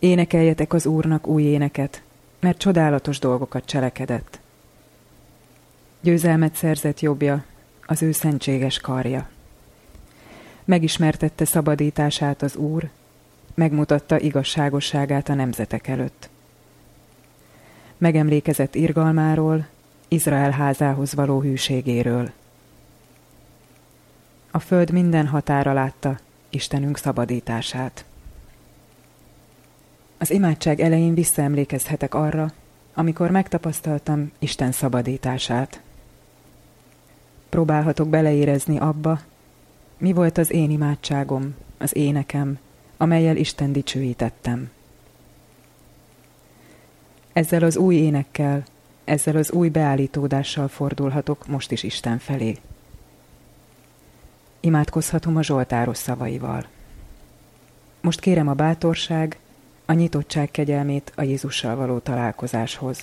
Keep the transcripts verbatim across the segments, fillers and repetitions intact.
Énekeljetek az Úrnak új éneket, mert csodálatos dolgokat cselekedett. Győzelmet szerzett jobbja, az ő szentséges karja. Megismertette szabadítását az Úr, megmutatta igazságosságát a nemzetek előtt. Megemlékezett irgalmáról, Izrael házához való hűségéről. A föld minden határa látta Istenünk szabadítását. Az imádság elején visszaemlékezhetek arra, amikor megtapasztaltam Isten szabadítását. Próbálhatok beleérezni abba, mi volt az én imádságom, az énekem, amellyel Isten dicsőítettem. Ezzel az új énekkel, ezzel az új beállítódással fordulhatok most is Isten felé. Imádkozhatom a zsoltáros szavaival. Most kérem a bátorság, a nyitottság kegyelmét a Jézussal való találkozáshoz.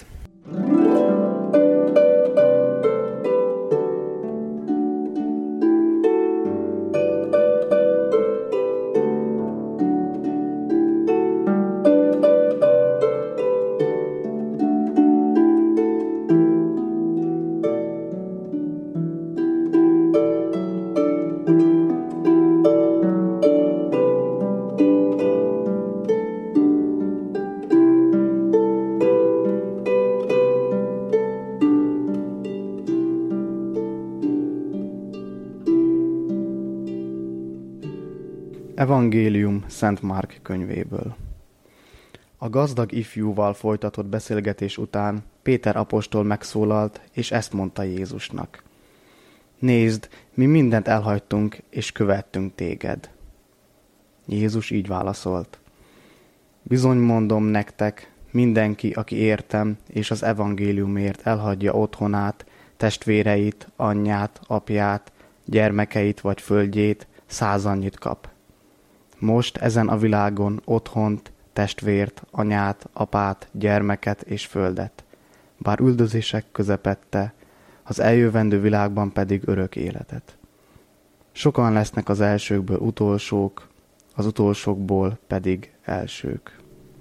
Evangélium Szent Márk könyvéből. A gazdag ifjúval folytatott beszélgetés után Péter apostol megszólalt, és ezt mondta Jézusnak. Nézd, mi mindent elhagytunk, és követtünk téged. Jézus így válaszolt. Bizony mondom nektek, mindenki, aki értem, és az evangéliumért elhagyja otthonát, testvéreit, anyját, apját, gyermekeit vagy földjét, százannyit kap. Most ezen a világon otthont, testvért, anyát, apát, gyermeket és földet, bár üldözések közepette, az eljövendő világban pedig örök életet. Sokan lesznek az elsőkből utolsók, az utolsókból pedig elsők.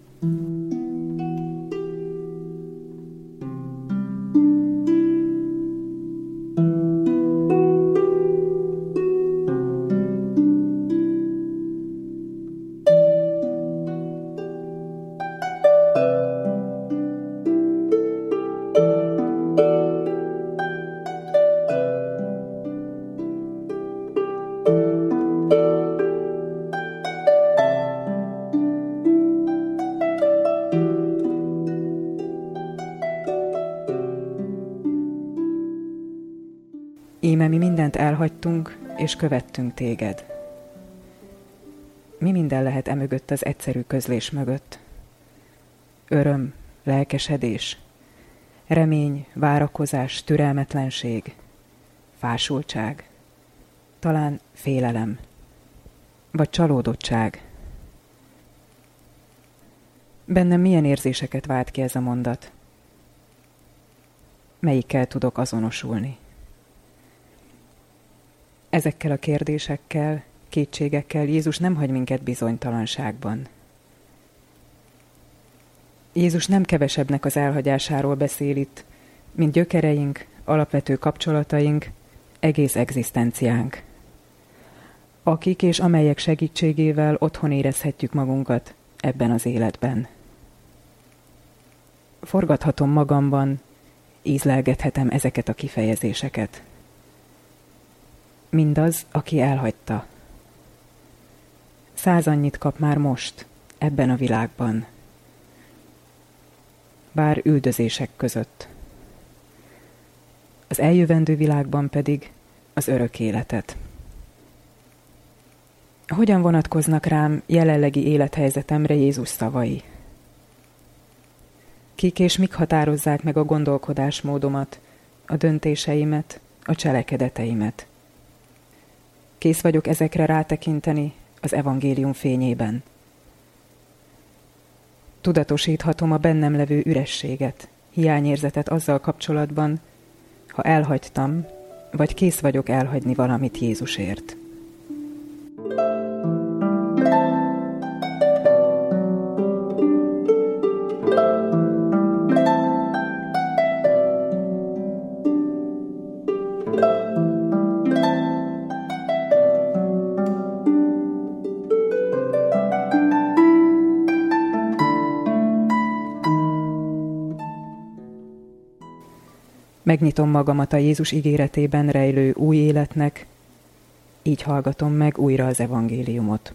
Íme mi mindent elhagytunk, és követtünk téged. Mi minden lehet emögött az egyszerű közlés mögött? Öröm, lelkesedés, remény, várakozás, türelmetlenség, fásultság, talán félelem, vagy csalódottság. Bennem milyen érzéseket vált ki ez a mondat? Melyikkel tudok azonosulni? Ezekkel a kérdésekkel, kétségekkel Jézus nem hagy minket bizonytalanságban. Jézus nem kevesebbnek az elhagyásáról beszél itt, mint gyökereink, alapvető kapcsolataink, egész egzisztenciánk. Akik és amelyek segítségével otthon érezhetjük magunkat ebben az életben. Forgathatom magamban, ízlelgethetem ezeket a kifejezéseket. Mindaz, aki elhagyta. Százannyit kap már most, ebben a világban. Bár üldözések között. Az eljövendő világban pedig az örök életet. Hogyan vonatkoznak rám jelenlegi élethelyzetemre Jézus szavai? Kik és mik határozzák meg a gondolkodásmódomat, a döntéseimet, a cselekedeteimet? Kész vagyok ezekre rátekinteni az evangélium fényében. Tudatosíthatom a bennem levő ürességet, hiányérzetet azzal kapcsolatban, ha elhagytam, vagy kész vagyok elhagyni valamit Jézusért. Megnyitom magamat a Jézus ígéretében rejlő új életnek, így hallgatom meg újra az evangéliumot.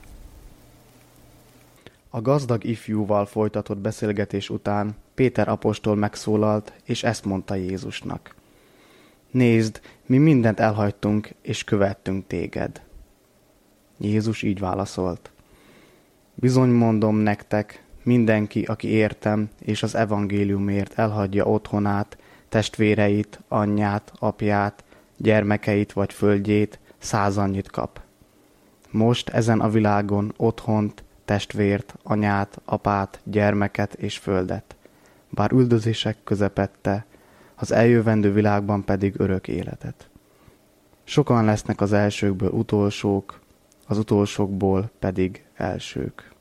A gazdag ifjúval folytatott beszélgetés után Péter apostol megszólalt, és ezt mondta Jézusnak. Nézd, mi mindent elhagytunk, és követtünk téged. Jézus így válaszolt. Bizony mondom nektek, mindenki, aki értem, és az evangéliumért elhagyja otthonát, testvéreit, anyját, apját, gyermekeit vagy földjét, százannyit kap. Most ezen a világon otthont, testvért, anyát, apát, gyermeket és földet, bár üldözések közepette, az eljövendő világban pedig örök életet. Sokan lesznek az elsőkből utolsók, az utolsókból pedig elsők.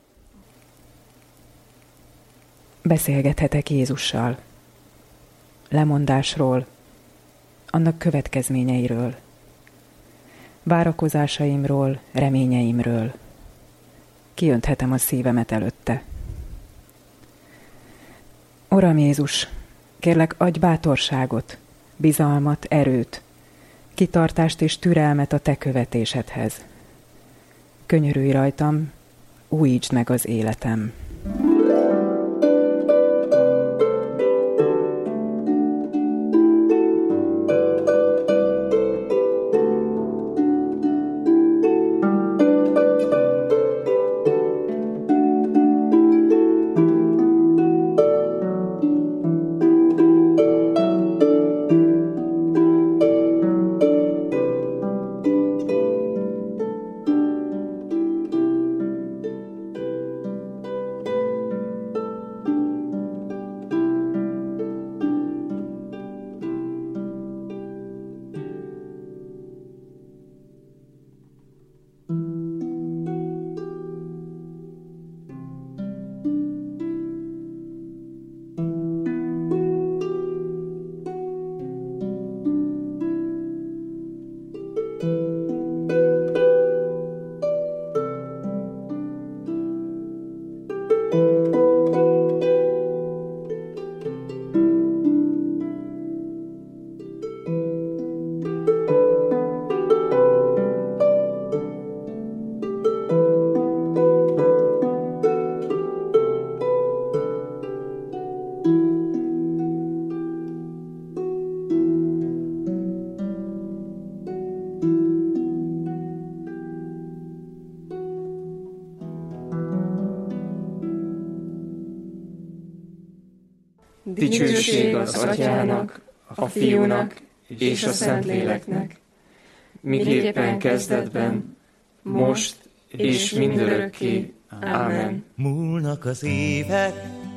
Beszélgethetek Jézussal. Lemondásról, annak következményeiről, várakozásaimról, reményeimről. Kiönthetem a szívemet előtte. Uram Jézus, kérlek, adj bátorságot, bizalmat, erőt, kitartást és türelmet a te követésedhez. Könyörülj rajtam, újítsd meg az életem. Dicsőség az Atyának, a Fiúnak és a Szentléleknek, miképpen kezdetben, most és mindörökké. Ámen. Múlnak az évek,